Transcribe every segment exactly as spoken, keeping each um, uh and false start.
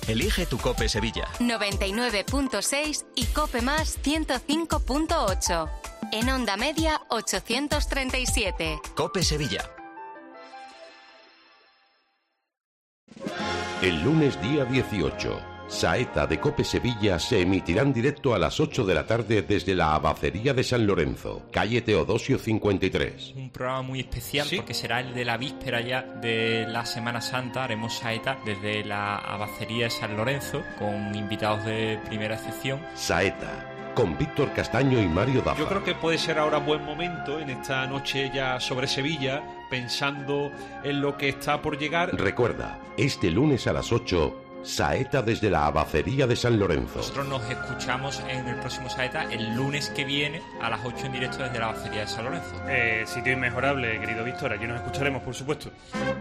Elige tu COPE Sevilla. noventa y nueve punto seis y COPE Más ciento cinco punto ocho. En onda media ochocientos treinta y siete. COPE Sevilla. El lunes día dieciocho, Saeta de COPE Sevilla se emitirá en directo a las ocho de la tarde desde la Abacería de San Lorenzo, calle Teodosio cincuenta y tres. Un programa muy especial, ¿sí?, porque será el de la víspera ya de la Semana Santa. Haremos Saeta desde la Abacería de San Lorenzo con invitados de primera excepción. Saeta, con Víctor Castaño y Mario Dafa. Yo creo que puede ser ahora buen momento en esta noche ya sobre Sevilla, pensando en lo que está por llegar. Recuerda, este lunes a las ocho, Saeta desde la Abacería de San Lorenzo. Nosotros nos escuchamos en el próximo Saeta el lunes que viene a las ocho en directo desde la Abacería de San Lorenzo. Eh, sitio inmejorable, querido Víctor. Allí nos escucharemos, por supuesto.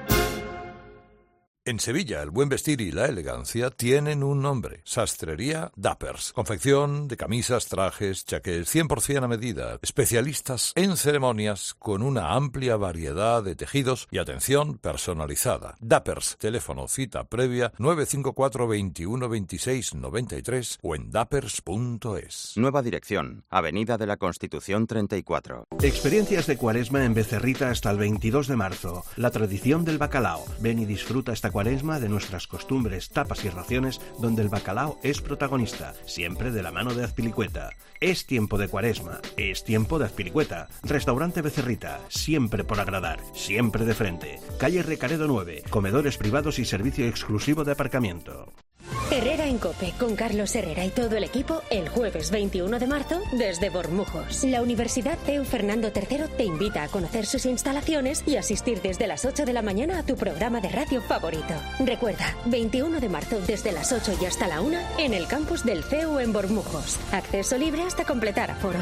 En Sevilla, el buen vestir y la elegancia tienen un nombre: Sastrería Dappers. Confección de camisas, trajes, chaqués, cien por ciento a medida. Especialistas en ceremonias con una amplia variedad de tejidos y atención personalizada. Dappers. Teléfono cita previa nueve cinco cuatro, veintiuno, veintiséis, noventa y tres o en dappers punto es. Nueva dirección, Avenida de la Constitución treinta y cuatro. Experiencias de Cuaresma en Becerrita hasta el veintidós de marzo. La tradición del bacalao. Ven y disfruta esta Cuaresma de nuestras costumbres, tapas y raciones, donde el bacalao es protagonista, siempre de la mano de Azpilicueta. Es tiempo de Cuaresma, es tiempo de Azpilicueta. Restaurante Becerrita, siempre por agradar, siempre de frente. Calle Recaredo nueve, comedores privados y servicio exclusivo de aparcamiento. Herrera en COPE, con Carlos Herrera y todo el equipo, el jueves veintiuno de marzo, desde Bormujos. La Universidad C E U Fernando tercero te invita a conocer sus instalaciones y asistir desde las ocho de la mañana a tu programa de radio favorito. Recuerda, veintiuno de marzo, desde las ocho y hasta la una, en el campus del C E U en Bormujos. Acceso libre hasta completar aforo.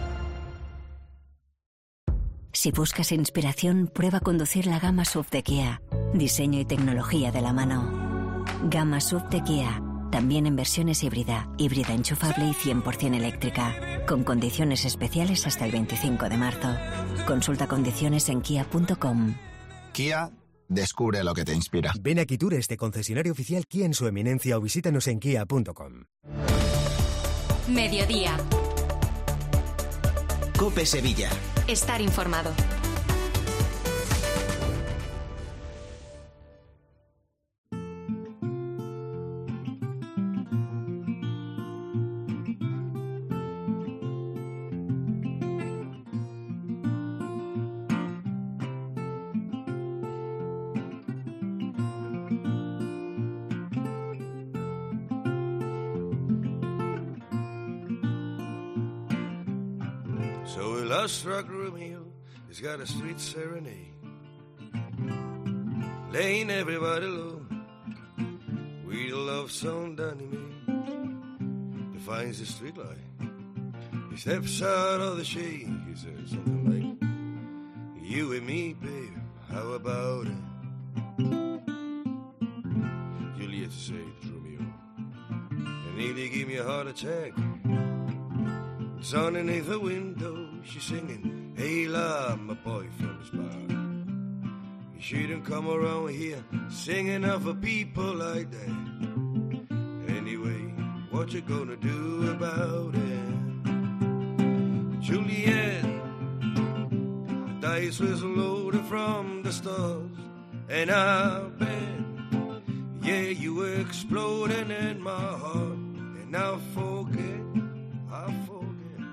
Si buscas inspiración, prueba a conducir la gama S U V de Kia. Diseño y tecnología de la mano. Gama S U V de Kia, también en versiones híbrida, híbrida enchufable y cien por ciento eléctrica, con condiciones especiales hasta el veinticinco de marzo. Consulta condiciones en kia punto com. Kia, descubre lo que te inspira. Ven a Quitur, este concesionario oficial Kia en su eminencia, o visítanos en kia punto com. Mediodía. COPE Sevilla. Estar informado. So a lust struck Romeo has got a sweet serenade, laying everybody low with a love song done to me. He finds the street light, he steps out of the shade, he says something like, you and me, babe, how about it? Juliet said, Romeo, and nearly gave me a heart attack. It's underneath the window, she's singing, hey love, my boyfriend is back. You shouldn't come around here singing of a people like that. Anyway, what you gonna do about it? Juliet, the dice was loaded from the stars, and I bet, yeah, you were exploding in my heart, and I forget, I forget.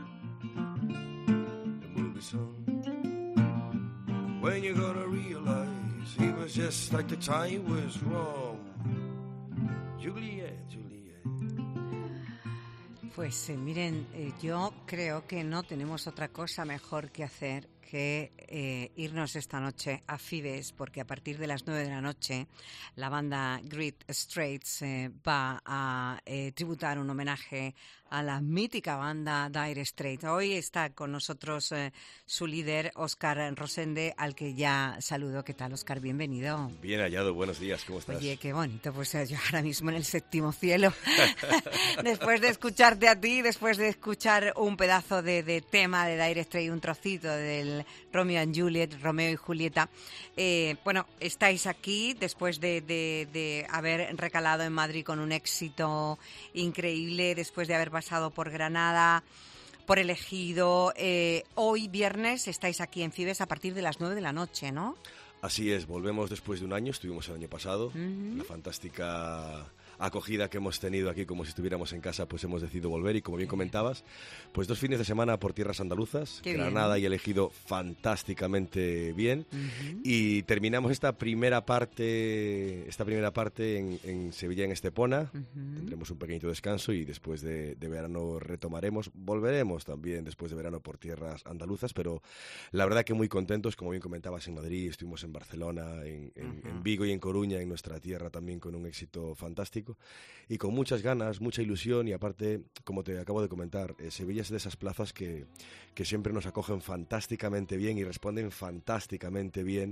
When you're gonna realize he was just like the time was wrong. Juliet, Juliet. Pues eh, miren, eh, yo creo que no tenemos otra cosa mejor que hacer que eh, irnos esta noche a Fibes, porque a partir de las nueve de la noche la banda Great Straits eh, va a eh, tributar un homenaje a la mítica banda Dire Straits. Hoy está con nosotros eh, su líder, Óscar Rosende, al que ya saludo. ¿Qué tal, Óscar? Bienvenido. Bien hallado, buenos días, ¿cómo estás? Oye, qué bonito, pues yo ahora mismo en el séptimo cielo. Después de escucharte a ti, después de escuchar un pedazo de, de tema de Dire Straits, un trocito del musical Romeo and Juliet, Romeo y Julieta. Eh, bueno, estáis aquí después de, de, de haber recalado en Madrid con un éxito increíble, después de haber pasado por Granada, por El Ejido. Eh, hoy, viernes, estáis aquí en Fibes a partir de las nueve de la noche, ¿no? Así es, volvemos después de un año, estuvimos el año pasado, uh-huh. La fantástica acogida que hemos tenido aquí como si estuviéramos en casa, pues hemos decidido volver y como bien comentabas, pues dos fines de semana por tierras andaluzas, Qué Granada bien. Y El Ejido fantásticamente bien uh-huh. y terminamos esta primera parte esta primera parte en, en Sevilla, en Estepona, uh-huh. tendremos un pequeñito descanso y después de, de verano retomaremos, volveremos también después de verano por tierras andaluzas, pero la verdad que muy contentos, como bien comentabas, en Madrid, estuvimos en Barcelona, en, en, uh-huh. en Vigo y en Coruña, en nuestra tierra también con un éxito fantástico y con muchas ganas, mucha ilusión y aparte, como te acabo de comentar, eh, Sevilla es de esas plazas que, que siempre nos acogen fantásticamente bien y responden fantásticamente bien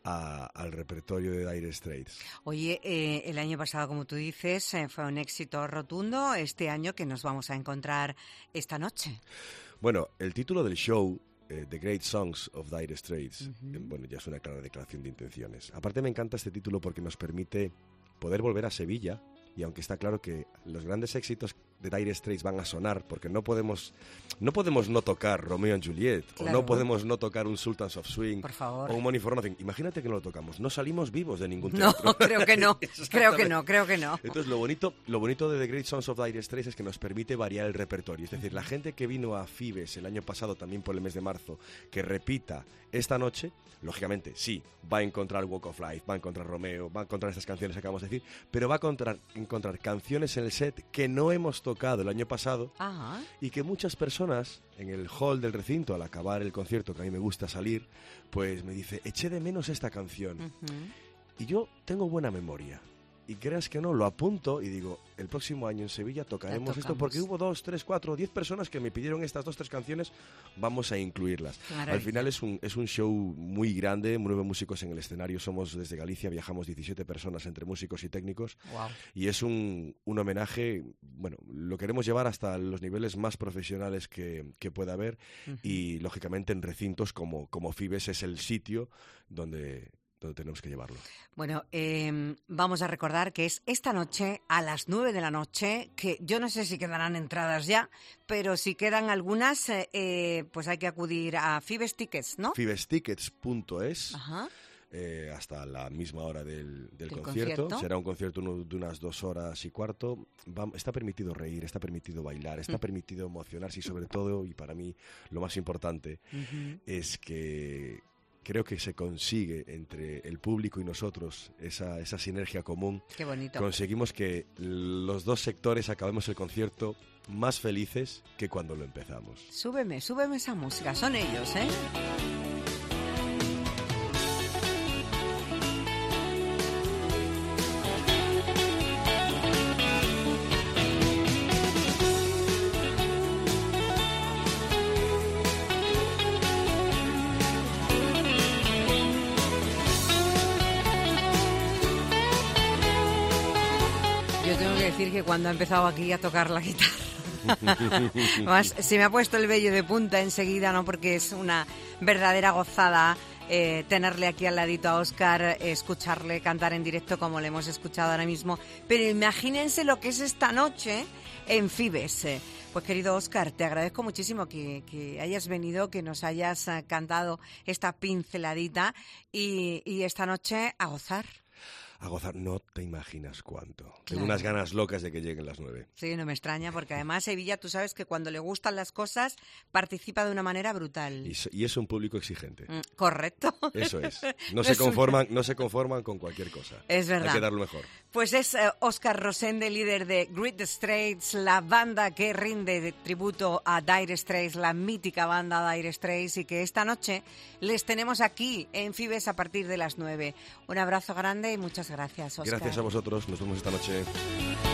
a, al repertorio de Dire Straits. Oye, eh, el año pasado, como tú dices, eh, fue un éxito rotundo. Este año, ¿qué nos vamos a encontrar esta noche? Bueno, el título del show, eh, The Great Songs of Dire Straits, uh-huh. eh, bueno, ya es una clara declaración de intenciones. Aparte me encanta este título porque nos permite poder volver a Sevilla. Y aunque está claro que los grandes éxitos de Dire Straits van a sonar, porque no podemos no podemos no tocar Romeo and Juliet, claro. o no podemos no tocar un Sultans of Swing, Por favor. o un Money for Nothing. Imagínate que no lo tocamos, no salimos vivos de ningún teatro. No, creo que no, creo que no, creo que no. Entonces lo bonito, lo bonito de The Great Songs of Dire Straits es que nos permite variar el repertorio. Es decir, la gente que vino a Fibes el año pasado, también por el mes de marzo, que repita esta noche, lógicamente, sí, va a encontrar Walk of Life, va a encontrar Romeo, va a encontrar estas canciones que acabamos de decir, pero va a encontrar, encontrar canciones en el set que no hemos tocado el año pasado Ajá. y que muchas personas en el hall del recinto, al acabar el concierto, que a mí me gusta salir, pues me dice, eché de menos esta canción. Uh-huh. Y yo tengo buena memoria. Y creas que no, lo apunto y digo, el próximo año en Sevilla tocaremos esto porque hubo dos, tres, cuatro, diez personas que me pidieron estas dos, tres canciones, vamos a incluirlas. Maravilla. Al final es un, es un show muy grande, nueve músicos en el escenario, somos desde Galicia, viajamos diecisiete personas entre músicos y técnicos. Wow. Y es un, un homenaje, bueno, lo queremos llevar hasta los niveles más profesionales que, que pueda haber uh-huh. y lógicamente en recintos como, como Fibes es el sitio donde... donde tenemos que llevarlo. Bueno, eh, vamos a recordar que es esta noche a las nueve de la noche, que yo no sé si quedarán entradas ya, pero si quedan algunas, eh, eh, pues hay que acudir a Fibes Tickets, ¿no? fibes tickets punto es. Ajá. Eh, hasta la misma hora del, del concierto. concierto. Será un concierto de unas dos horas y cuarto. Va, está permitido reír, está permitido bailar, está mm. permitido emocionarse y sobre todo, y para mí lo más importante, uh-huh. es que creo que se consigue entre el público y nosotros esa, esa sinergia común. Qué bonito. Conseguimos que los dos sectores acabemos el concierto más felices que cuando lo empezamos. Súbeme, súbeme esa música. Son ellos, ¿eh? Decir que cuando ha empezado aquí a tocar la guitarra Además, se me ha puesto el vello de punta enseguida, ¿no? Porque es una verdadera gozada eh, tenerle aquí al ladito a Óscar, eh, escucharle cantar en directo como le hemos escuchado ahora mismo. Pero imagínense lo que es esta noche en Fibes. Pues querido Óscar, te agradezco muchísimo que, que hayas venido, que nos hayas uh, cantado esta pinceladita y, y esta noche a gozar. A gozar, no te imaginas cuánto. Claro. Tengo unas ganas locas de que lleguen las nueve. Sí, no me extraña, porque además Sevilla, tú sabes que cuando le gustan las cosas, participa de una manera brutal. Y, y es un público exigente. Mm, correcto. Eso es. No, no se conforman, una... no se conforman con cualquier cosa. Es verdad. Hay que dar lo mejor. Pues es uh, Óscar Rosende, líder de Great Straits, la banda que rinde de tributo a Dire Straits, la mítica banda Dire Straits, y que esta noche les tenemos aquí en Fibes a partir de las nueve. Un abrazo grande y muchas gracias, Óscar. Gracias a vosotros. Nos vemos esta noche.